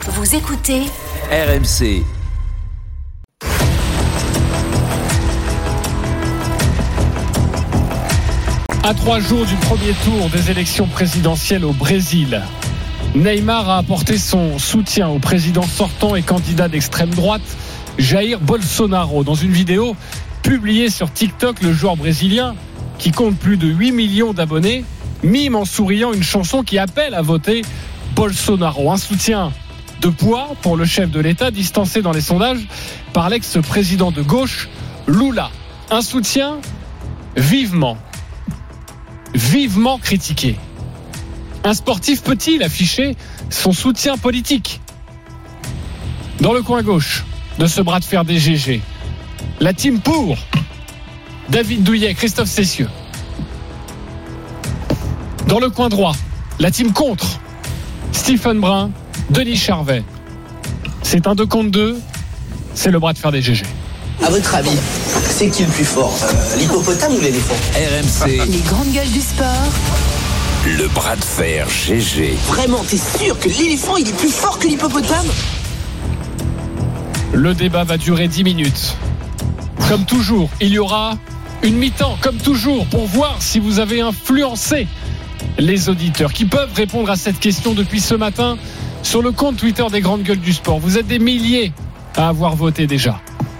Vous écoutez RMC. À 3 jours du premier tour des élections présidentielles au Brésil, Neymar a apporté son soutien au président sortant et candidat d'extrême droite, Jair Bolsonaro. Dans une vidéo publiée sur TikTok, le joueur brésilien, qui compte plus de 8 millions d'abonnés, mime en souriant une chanson qui appelle à voter Bolsonaro. Un soutien de poids pour le chef de l'État, distancé dans les sondages par l'ex-président de gauche, Lula. Un soutien vivement critiqué. Un sportif peut-il afficher son soutien politique ? Dans le coin gauche de ce bras de fer des GG, la team pour David Douillet, Christophe Cessieux. Dans le coin droit, la team contre Stephen Brun, Denis Charvet. C'est un 2 contre 2, c'est le bras de fer des GG. À votre avis, c'est qui le plus fort, l'hippopotame ou l'éléphant ? RMC, les grandes gueules du sport. le bras de fer GG. Vraiment, t'es sûr que l'éléphant il est plus fort que l'hippopotame ? Le débat va durer 10 minutes. Comme toujours, il y aura une mi-temps, comme toujours, pour voir si vous avez influencé les auditeurs qui peuvent répondre à cette question depuis ce matin sur le compte Twitter des grandes gueules du sport. Vous êtes des milliers à avoir voté déjà.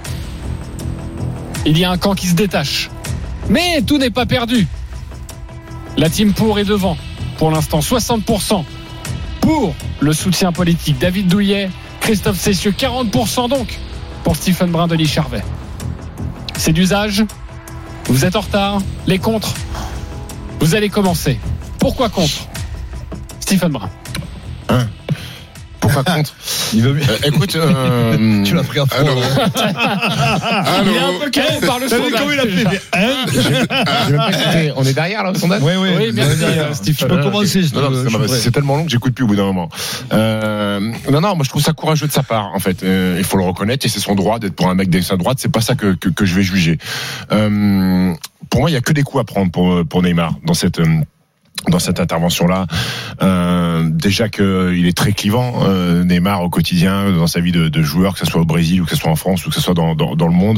Il y a un camp qui se détache. Mais tout n'est pas perdu. La team pour est devant. Pour l'instant, 60% pour le soutien politique. David Douillet, Christophe Cessieux, 40% donc pour Stephen Brun, Denis Charvet. C'est d'usage. Vous êtes en retard. Les contres. Vous allez commencer. Pourquoi contre ? Stephen Brun. Pourquoi contre ? Il veut bien. Écoute, Tu l'as pris à fond. Il est un peu calme par le sondage. Comment il a fait ? j'ai même pas écouté. On est derrière là au sondage ? Oui, Oui, merci, Stephen. Tu peux commencer. C'est tellement long que j'écoute plus au bout d'un moment. Non, moi je trouve ça courageux de sa part en fait. Il faut le reconnaître et c'est son droit d'être pour un mec d'extrême droite. C'est pas ça que je vais juger. Pour moi, il y a que des coups à prendre pour Neymar dans cette intervention-là. Déjà qu'il est très clivant, Neymar au quotidien, dans sa vie de joueur, que ce soit au Brésil ou que ce soit en France ou que ce soit dans le monde.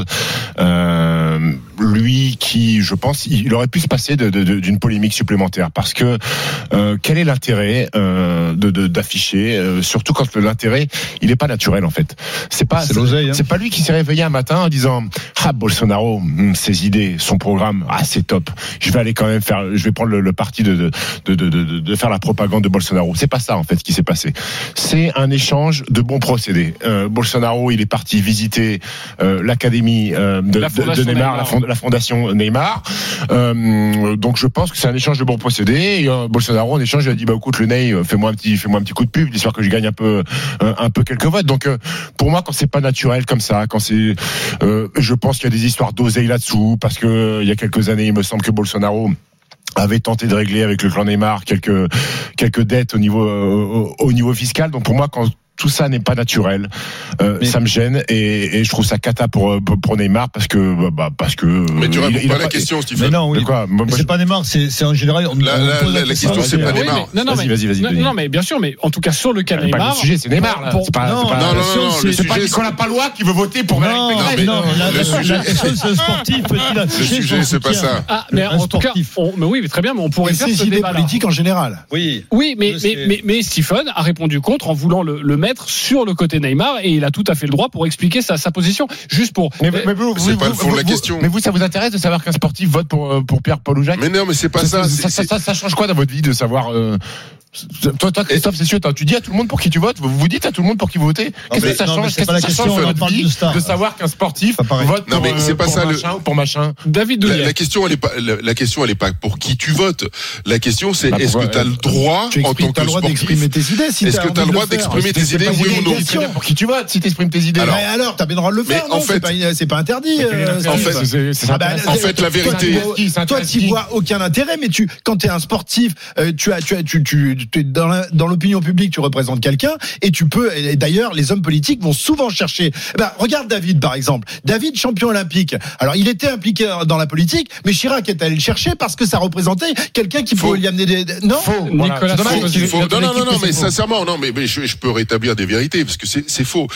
Lui qui, je pense, il aurait pu se passer d'une polémique supplémentaire parce que quel est l'intérêt d'afficher, surtout quand l'intérêt il est pas naturel en fait. C'est l'oseille, hein. C'est pas lui qui s'est réveillé un matin en disant Bolsonaro, ses idées, son programme, c'est top. Je vais prendre le parti de faire la propagande de Bolsonaro. C'est pas ça en fait ce qui s'est passé. C'est un échange de bons procédés. Bolsonaro, il est parti visiter l'académie de Neymar, la fondation Neymar. Donc je pense que c'est un échange de bons procédés. Et, Bolsonaro en échange il a dit écoute le Ney, fais-moi un petit coup de pub, histoire que je gagne un peu quelques votes. Donc pour moi quand c'est pas naturel comme ça, quand c'est je pense qu'il y a des histoires d'oseille là-dessous parce que il y a quelques années il me semble que Bolsonaro avait tenté de régler avec le clan Neymar quelques dettes au niveau fiscal. Donc pour moi quand tout ça n'est pas naturel, ça me gêne et je trouve ça cata pour Neymar parce que mais tu réponds pas à la question, Stephen. Mais non, oui. Moi, c'est pas Neymar, c'est en général. La question c'est pas Neymar. Vas-y. Non, mais bien sûr, mais en tout cas sur le cas Neymar. Le sujet c'est Neymar. Là. C'est pas Nicolas Palois qui veut voter pour Valérie Pécresse. Non, la question c'est le sportif. Le sujet c'est pas ça. Mais en tout cas, mais oui, mais très bien, mais on pourrait faire ce débat politique en général. Oui, mais Stephen a répondu contre en voulant le mettre sur le côté Neymar et il a tout à fait le droit pour expliquer sa position. Juste pour. Mais c'est pas le fond de la question. Mais vous, ça vous intéresse de savoir qu'un sportif vote pour Pierre-Paul ou Jacques ? Mais non, mais c'est pas ça. Ça change quoi dans votre vie de savoir Toi, Christophe, c'est sûr, tu dis à tout le monde pour qui tu votes. Vous dites à tout le monde pour qui vous votez. Qu'est-ce que ça change ? Qu'est-ce que ça change dans notre vie de savoir qu'un sportif vote pour machin ? David Douillet. La question, elle est pas pour qui tu votes. La question, c'est est-ce que tu as le droit en tant que sportif d'exprimer tes idées ? Est-ce que tu as le droit d'exprimer tes idées, oui ou non ? Pour qui tu votes si tu exprimes tes idées ? Alors, t'as bien le droit de le faire. En fait, c'est pas interdit. En fait, la vérité. Toi, tu vois aucun intérêt, mais quand t'es un sportif, tu es dans l'opinion publique, tu représentes quelqu'un et tu peux. Et d'ailleurs, les hommes politiques vont souvent chercher. Regarde David, par exemple. David, champion olympique. Alors, il était impliqué dans la politique, mais Chirac est allé le chercher parce que ça représentait quelqu'un qui pouvait lui amener des. Non, Nicolas. Non, mais sincèrement, non, mais je peux rétablir établir des vérités, parce que c'est faux.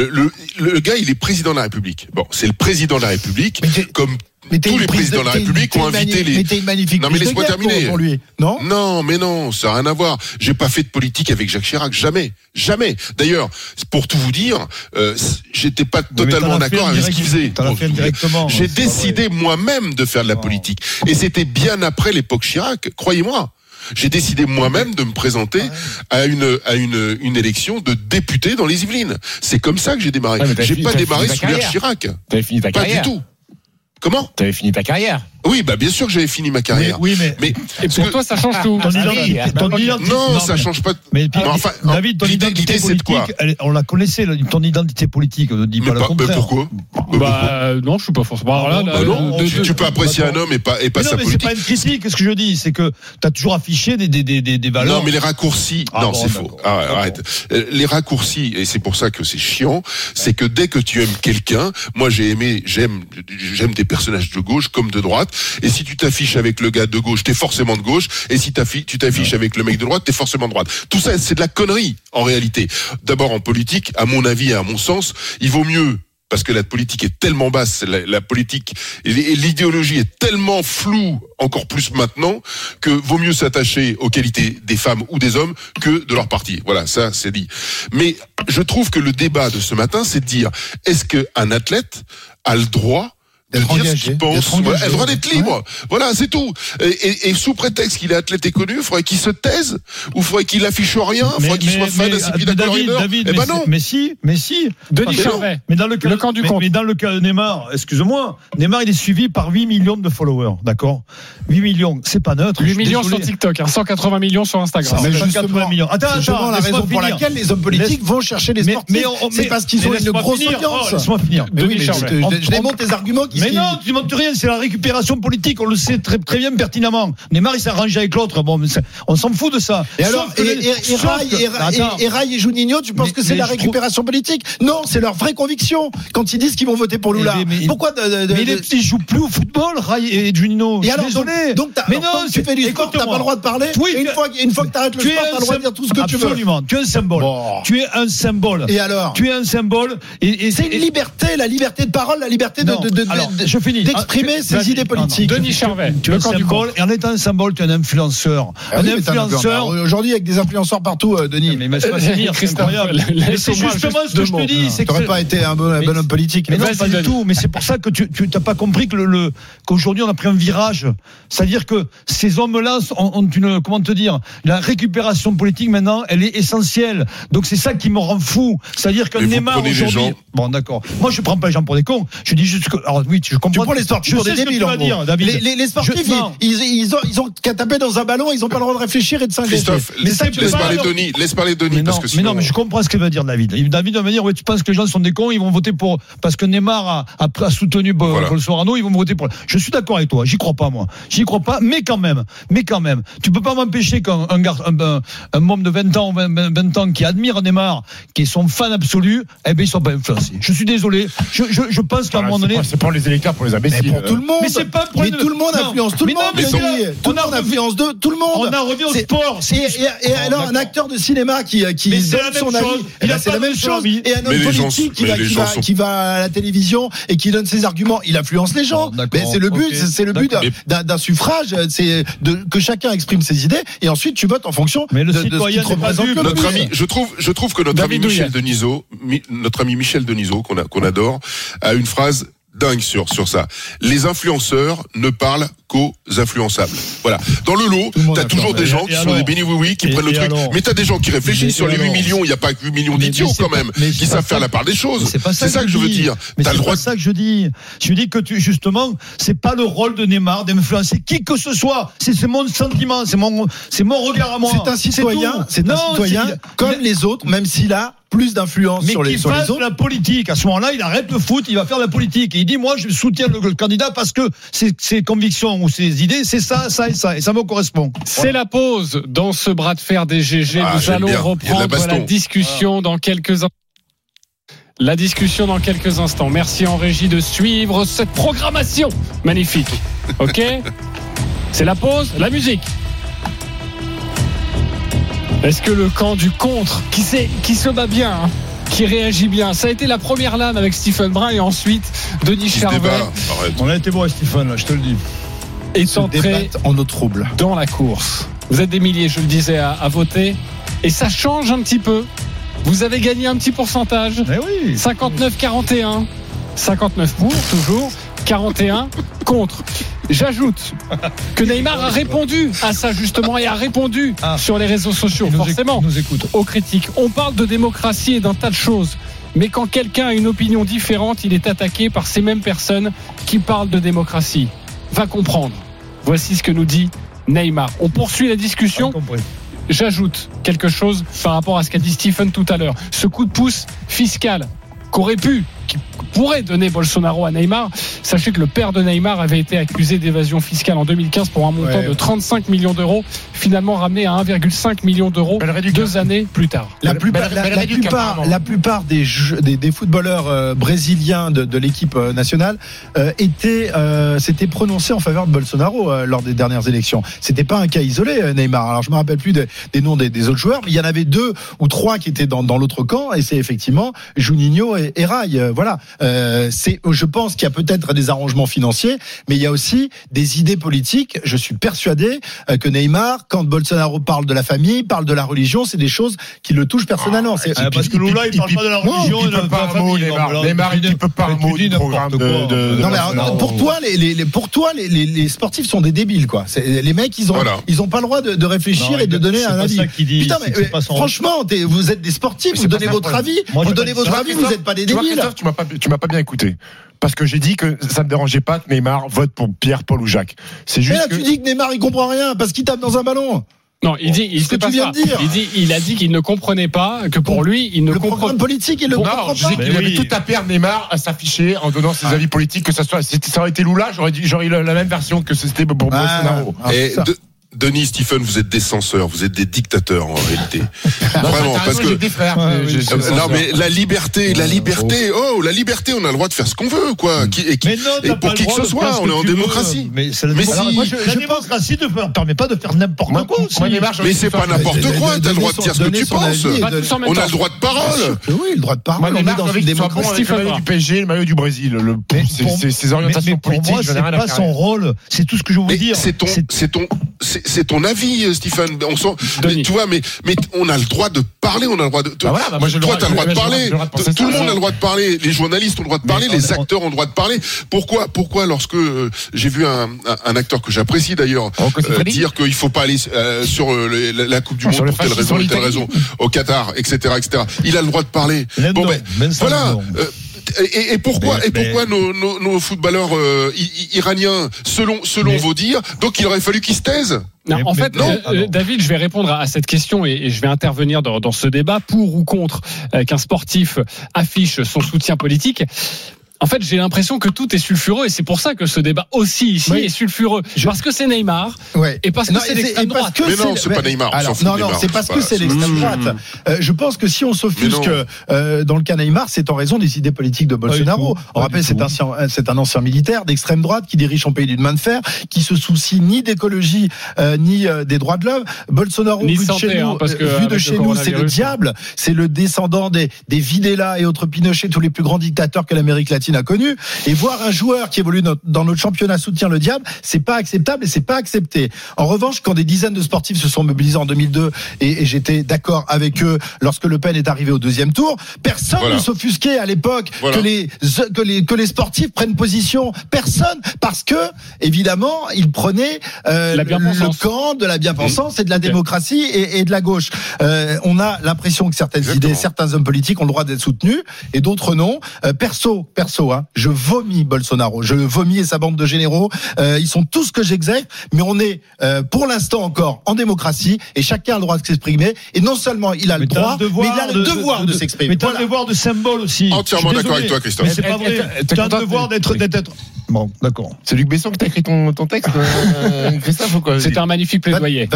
Le gars, il est président de la République. Bon, c'est le président de la République, comme tous les présidents de la République ont invité les... Mais t'es une magnifique non, mais laisse-moi terminer. Pour lui, non ? Non, mais non, ça n'a rien à voir. J'ai pas fait de politique avec Jacques Chirac, jamais. D'ailleurs, pour tout vous dire, j'étais pas totalement d'accord avec ce qu'il faisait. J'ai décidé moi-même de faire de la politique. Et c'était bien après l'époque Chirac, croyez-moi. J'ai décidé moi-même de me présenter à une élection de député dans les Yvelines. C'est comme ça que j'ai démarré. J'ai pas démarré sous l'ère Chirac. T'avais fini ta carrière. Pas du tout. Comment ? T'avais fini ta carrière. Oui, bah bien sûr que j'avais fini ma carrière. Mais et pour toi, ça change tout. Ton identité. Non, ça change pas. Mais enfin, David, ton identité politique, on la connaissait. Ton identité politique, on ne dit pas le contraire. Mais pourquoi ? Non, je suis pas forcément. Non, tu peux apprécier un homme et pas sa politique. C'est pas une critique. Ce que je dis, c'est que tu as toujours affiché des valeurs. Non, mais les raccourcis. Non, c'est faux. Arrête. Les raccourcis, et c'est pour ça que c'est chiant, c'est que dès que tu aimes quelqu'un, moi j'aime des personnages de gauche comme de droite. Et si tu t'affiches avec le gars de gauche, t'es forcément de gauche. Et si tu t'affiches avec le mec de droite, t'es forcément de droite. Tout ça, c'est de la connerie, en réalité. D'abord, en politique, à mon avis et à mon sens, il vaut mieux, parce que la politique est tellement basse, la politique et l'idéologie est tellement floue, encore plus maintenant, que vaut mieux s'attacher aux qualités des femmes ou des hommes que de leur parti. Voilà, ça, c'est dit. Mais je trouve que le débat de ce matin, c'est de dire, est-ce qu'un athlète a le droit de dire ce qu'il pense, le droit d'être libre. Voilà, c'est tout. Et sous prétexte qu'il est athlète et connu, il faudrait qu'il se taise, ou il faudrait qu'il affiche rien, il faudrait qu'il soit fan d'un David, non. Mais si. Denis Charvet. Mais dans le camp du compte. Mais dans le cas de Neymar, excuse-moi, Neymar, il est suivi par 8 millions de followers, d'accord ? 8 millions, c'est pas neutre. 8 millions sur TikTok, 180 millions sur Instagram. 180 millions. Attends, la raison pour laquelle les hommes politiques vont chercher les sportifs, c'est parce qu'ils ont une grosse audience. Laisse-moi finir. Je démonte tes arguments qui... Mais non, tu montes rien, c'est la récupération politique, on le sait très, très bien pertinemment. Neymar, il s'arrange avec l'autre, bon, on s'en fout de ça. Et alors, Rai et Juninho, tu penses que c'est la récupération politique ? Non, c'est leur vraie conviction quand ils disent qu'ils vont voter pour Lula. Pourquoi mais ils jouent plus au football, Rai et Juninho. Et alors, désolé. Donc, tu fais du sport, t'as pas le droit de parler. Une fois que t'arrêtes le sport, t'as le droit de dire tout ce que tu veux. Absolument. Tu es un symbole. Tu es un symbole. Et alors ? Tu es un symbole. Et c'est une liberté, la liberté de parole, la liberté d'exprimer ses idées politiques. Denis Charvet, tu es un symbole, et en étant un symbole, tu es un influenceur. Un influenceur. Aujourd'hui, avec des influenceurs partout, Denis. Mais c'est incroyable. Mais c'est justement ce que je te dis. Tu n'aurais pas été un bon homme politique. Mais non, pas du tout. Mais c'est pour ça que tu n'as pas compris qu'aujourd'hui, on a pris un virage. C'est-à-dire que ces hommes-là ont une, comment te dire, la récupération politique maintenant, elle est essentielle. Donc c'est ça qui me rend fou. C'est-à-dire que Neymar aujourd'hui. Bon, d'accord. Moi, je prends pas les gens pour des cons. Je dis juste que, alors oui, je comprends. Tu prends les sportifs pour des débiles, en gros. Les sportifs, ils ont qu'à taper dans un ballon, ils ont pas le droit de réfléchir et de s'inquiéter. Christophe, laisse parler Denis, parce que sinon. Mais je comprends ce que veut dire David. David va me dire, ouais, tu penses que les gens sont des cons, ils vont voter pour, parce que Neymar a soutenu Bolsonaro, ils vont voter pour. Je suis d'accord avec toi, j'y crois pas, moi. J'y crois pas, mais quand même. Tu peux pas m'empêcher qu'un membre de 20 ans qui admire Neymar, qui est son fan absolu, eh ben, ils sont pas influencés. Je suis désolé. Je pense qu'à un moment donné. C'est pour les électeurs, pour les imbéciles. Mais pour tout le monde. Mais c'est pas pour tout le monde influence tout le monde. Tout le monde influence tout le monde. On en revient au sport. Et alors, un acteur de cinéma qui donne son avis, c'est la même chose. Et un homme politique qui va à la télévision et qui donne ses arguments, il influence les gens. Mais c'est le but d'un suffrage, c'est que chacun exprime ses idées et ensuite tu votes en fonction de ce qui te représente le plus. Je trouve que notre ami Michel Denisot, qu'on adore, a une phrase dingue sur ça. Les influenceurs ne parlent qu'aux influençables. Voilà. Dans le lot, t'as toujours des gens qui sont des béni-oui-oui, qui prennent le truc. Mais t'as des gens qui réfléchissent sur les 8 millions. Il n'y a pas que 8 millions d'idiots quand même, qui savent faire la part des choses. C'est ça que je veux dire. T'as le droit. C'est ça que je dis. Je dis que justement, c'est pas le rôle de Neymar d'influencer qui que ce soit. C'est mon sentiment, c'est mon regard à moi. C'est un citoyen, comme les autres, même s'il a plus d'influence sur les autres. Mais qui fasse la politique. À ce moment-là, il arrête le foot, il va faire la politique. Et il dit, moi, je soutiens le candidat parce que ses convictions ou ses idées, c'est ça, ça et ça. Et ça me correspond. C'est la pause dans ce bras de fer des GG. Nous allons reprendre la discussion dans quelques instants. La discussion dans quelques instants. Merci en régie de suivre cette programmation magnifique. Ok ? C'est la pause, la musique. Est-ce que le camp du contre, qui se bat bien, hein, qui réagit bien, ça a été la première lame avec Stephen Brun et ensuite Denis Charvet. On a été bon avec Stephen, là, je te le dis. Est entré en eau trouble dans la course. Vous êtes des milliers, je le disais, à voter. Et ça change un petit peu. Vous avez gagné un petit pourcentage. Eh oui. 59-41. 59 pour, toujours. 41 contre. J'ajoute que Neymar a répondu à ça justement et a répondu sur les réseaux sociaux, forcément, aux critiques. On parle de démocratie et d'un tas de choses. Mais quand quelqu'un a une opinion différente, il est attaqué par ces mêmes personnes qui parlent de démocratie. Va comprendre. Voici ce que nous dit Neymar. On poursuit la discussion. J'ajoute quelque chose par rapport à ce qu'a dit Stephen tout à l'heure. Ce coup de pouce fiscal qui pourrait donner Bolsonaro à Neymar. Sachez que le père de Neymar avait été accusé d'évasion fiscale en 2015 pour un montant de 35 millions d'euros, finalement ramené à 1,5 million d'euro 2 années plus tard. La plupart des footballeurs brésiliens de l'équipe nationale s'étaient prononcés en faveur de Bolsonaro lors des dernières élections. C'était pas un cas isolé, Neymar. Alors je me rappelle plus des noms des autres joueurs, mais il y en avait 2 ou 3 qui étaient dans l'autre camp, et c'est effectivement Juninho et Rai. Voilà. Je pense qu'il y a peut-être des arrangements financiers, mais il y a aussi des idées politiques. Je suis persuadé que Neymar, quand Bolsonaro parle de la famille, parle de la religion, c'est des choses qui le touchent personnellement. Parce que Lula, il parle pas de la religion et de la famille. Neymar, il ne peut pas un mot du programme de non, mais pour toi, les sportifs sont des débiles, quoi. Les mecs, ils ont pas le droit de réfléchir et de donner un avis. Putain, mais franchement, vous êtes des sportifs, vous donnez votre avis. Vous donnez votre avis, vous n'êtes pas des débiles. Tu m'as pas bien écouté. Parce que j'ai dit que ça me dérangeait pas que Neymar vote pour Pierre, Paul ou Jacques. C'est juste. Mais là, tu dis que Neymar il comprend rien parce qu'il tape dans un ballon. Non, il a dit qu'il ne comprenait pas, que pour lui, il ne comprend pas. Le programme politique, il le comprend pas. Je dis qu'il avait tout à perdre Neymar à s'afficher en donnant ses avis politiques, que ça aurait été Lula, j'aurais eu la même version que c'était pour Bolsonaro. Denis, Stephen, vous êtes des censeurs, vous êtes des dictateurs en réalité. Vraiment, parce que des frères. Non, mais la liberté, on a le droit de faire ce qu'on veut, quoi. Et pour qui que ce soit, on est en démocratie. Mais la démocratie ne permet pas de faire n'importe quoi. Mais c'est pas n'importe quoi. T'as le droit de dire ce que tu penses. On a le droit de parole. Oui, le droit de parole. On est dans une démocratie. Le maillot du PSG, le maillot du Brésil, ses orientations politiques. Pour moi, c'est pas son rôle. C'est tout ce que je veux dire. C'est ton avis, Stephen. On sent, tu vois, mais on a le droit de parler, on a le droit de. Toi, t'as le droit de parler. Tout le monde a le droit de parler. Les journalistes ont le droit de parler. Les acteurs ont le droit de parler. Pourquoi, lorsque j'ai vu un acteur que j'apprécie d'ailleurs dire qu'il faut pas aller sur la Coupe du Monde pour telle raison et telle raison au Qatar, etc., il a le droit de parler. Bon, ben voilà. Et pourquoi nos footballeurs iraniens, selon vos dires, donc il aurait fallu qu'ils se taisent? Non, en fait, David, je vais répondre à cette question et je vais intervenir dans ce débat pour ou contre qu'un sportif affiche son soutien politique. En fait, j'ai l'impression que tout est sulfureux et c'est pour ça que ce débat aussi ici est sulfureux. Parce que c'est Neymar et parce que c'est l'extrême droite. Mais non, c'est pas Neymar. Non, c'est parce que c'est l'extrême droite. Je pense que si on s'offusque dans le cas Neymar, c'est en raison des idées politiques de Bolsonaro. On rappelle, c'est un ancien militaire d'extrême droite qui dirige son pays d'une main de fer, qui se soucie ni d'écologie ni des droits de l'homme. Bolsonaro, vu de chez nous, c'est le diable. C'est le descendant des Videla et autres Pinochet, tous les plus grands dictateurs que l'Amérique latine a connu, et voir un joueur qui évolue dans notre championnat soutient le diable, c'est pas acceptable et c'est pas accepté. En revanche, quand des dizaines de sportifs se sont mobilisés en 2002 et j'étais d'accord avec eux lorsque Le Pen est arrivé au deuxième tour, personne ne s'offusquait à l'époque que les sportifs prennent position, personne, parce que évidemment ils prenaient le camp de la bien-pensance et de la démocratie et de la gauche. On a l'impression que certaines idées, certains hommes politiques ont le droit d'être soutenus et d'autres non. Perso, je vomis Bolsonaro, je le vomis et sa bande de généraux. Ils sont tous que j'exècre, mais on est pour l'instant encore en démocratie et chacun a le droit de s'exprimer. Et non seulement il a le droit, mais il a le devoir de s'exprimer. Mais tu as le devoir de symbole aussi. Entièrement d'accord avec toi, Christophe. Mais c'est pas vrai. Tu as le devoir d'être. Bon, d'accord. C'est Luc Besson qui t'a écrit ton texte, Christophe, ou quoi? C'était un magnifique plaidoyer.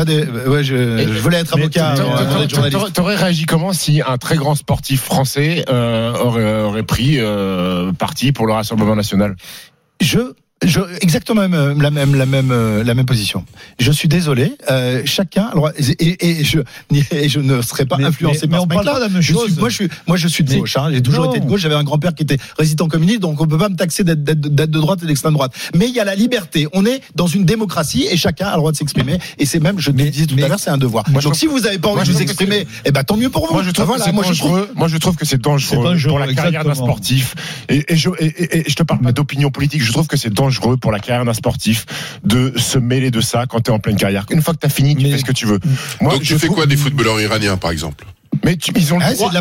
Je voulais être avocat. T'aurais réagi comment si un très grand sportif français aurait pris parti pour le Rassemblement national? Exactement la même position. Je suis désolé, chacun a le droit, et je ne serai pas influencé par ce mec-là. Moi je suis de gauche, j'ai toujours été de gauche, j'avais un grand-père qui était résistant communiste, donc on peut pas me taxer d'être de droite et d'extrême droite. Mais il y a la liberté, on est dans une démocratie et chacun a le droit de s'exprimer, et c'est même, je disais tout à l'heure, c'est un devoir. Donc si vous avez pas envie de vous exprimer, tant mieux pour vous. Moi je trouve que c'est dangereux pour la carrière d'un sportif, et je te parle pas d'opinion politique, je trouve que c'est dangereux pour la carrière d'un sportif de se mêler de ça quand tu es en pleine carrière. Une fois que tu as fini, tu fais ce que tu veux. Moi, donc tu fais quoi des footballeurs iraniens par exemple? Ils ont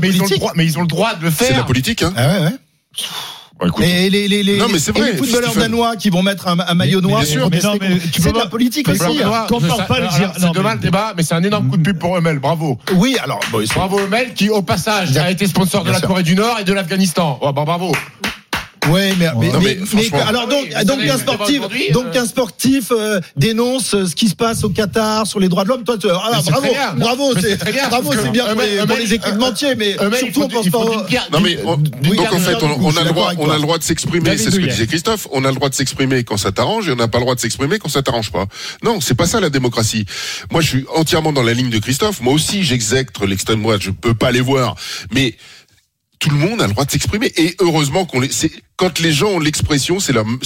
le droit de le faire. C'est de la politique, hein. Ah ouais. Écoute, et non, mais c'est vrai, les footballeurs danois qui vont mettre un maillot noir, c'est de la politique aussi. C'est demain le débat, mais c'est un énorme coup de pub pour Hummel. Bravo. Oui, alors bravo Hummel qui au passage a été sponsor de la Corée du Nord et de l'Afghanistan. Bravo. Ouais, mais alors donc un sportif dénonce ce qui se passe au Qatar sur les droits de l'homme. Toi, bravo, c'est bien pour les équipementiers, mais surtout on pense pas. Non mais donc en fait on a le droit de s'exprimer, c'est ce que disait Christophe. On a le droit de s'exprimer quand ça t'arrange et on n'a pas le droit de s'exprimer quand ça t'arrange pas. Non, c'est pas ça la démocratie. Moi, je suis entièrement dans la ligne de Christophe. Moi aussi, j'exècre l'extrême droite. Je peux pas les voir, mais tout le monde a le droit de s'exprimer et heureusement quand les gens ont l'expression,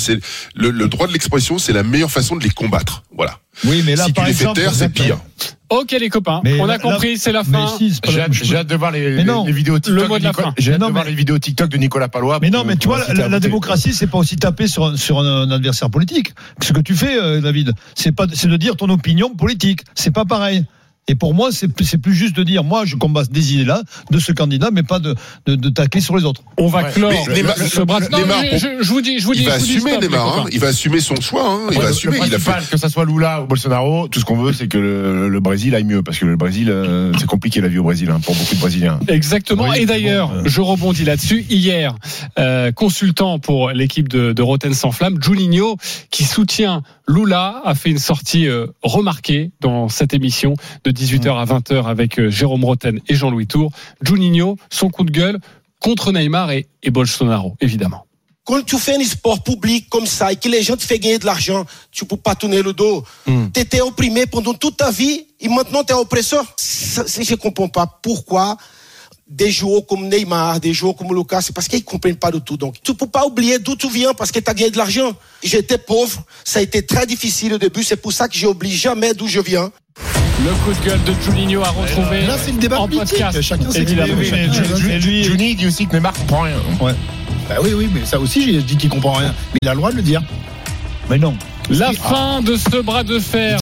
le droit de l'expression, c'est la meilleure façon de les combattre. Voilà. Oui, mais là, si tu les fais taire, c'est pire. Ok les copains, on a compris, c'est la fin. J'ai hâte de voir les vidéos TikTok. J'ai hâte de voir les vidéos TikTok de Nicolas Palois. Mais non, mais tu vois, la démocratie, c'est pas aussi taper sur un adversaire politique. Ce que tu fais, David, c'est de dire ton opinion politique. C'est pas pareil. Et pour moi, c'est plus juste de dire, moi, je combat des idées-là, de ce candidat, mais pas de tacler sur les autres. On va clore ce bras. Je vous dis. Il va assumer, Neymar. Il va assumer son choix. Il va assumer. Il a fait que ça soit Lula ou Bolsonaro. Tout ce qu'on veut, c'est que le Brésil aille mieux, parce que le Brésil, c'est compliqué la vie au Brésil pour beaucoup de Brésiliens. Exactement. Oui, et d'ailleurs, je rebondis là-dessus. Hier, consultant pour l'équipe de Roten sans flamme, Juninho, qui soutient Lula, a fait une sortie remarquée dans cette émission de 18h à 20h avec Jérôme Roten et Jean-Louis Tour. Juninho, son coup de gueule contre Neymar et Bolsonaro, évidemment. Quand tu fais un sport public comme ça et que les gens te font gagner de l'argent, tu peux pas tourner le dos. Tu étais opprimé pendant toute ta vie et maintenant tu es oppresseur. Je comprends pas pourquoi des joueurs comme Neymar, des joueurs comme Lucas, c'est parce qu'ils comprennent pas de tout. Donc, tu peux pas oublier d'où tu viens parce que tu as gagné de l'argent. J'étais pauvre, ça a été très difficile au début, c'est pour ça que j'oublie jamais d'où je viens. Le coup de gueule de Juninho à retrouver. Là, c'est une débat politique. Chacun s'exprime. Juninho dit aussi que Neymar comprend rien. Ouais. Bah oui, mais ça aussi, j'ai dit qu'il comprend rien. Mais il a le droit de le dire. Mais non. La fin de ce bras de fer.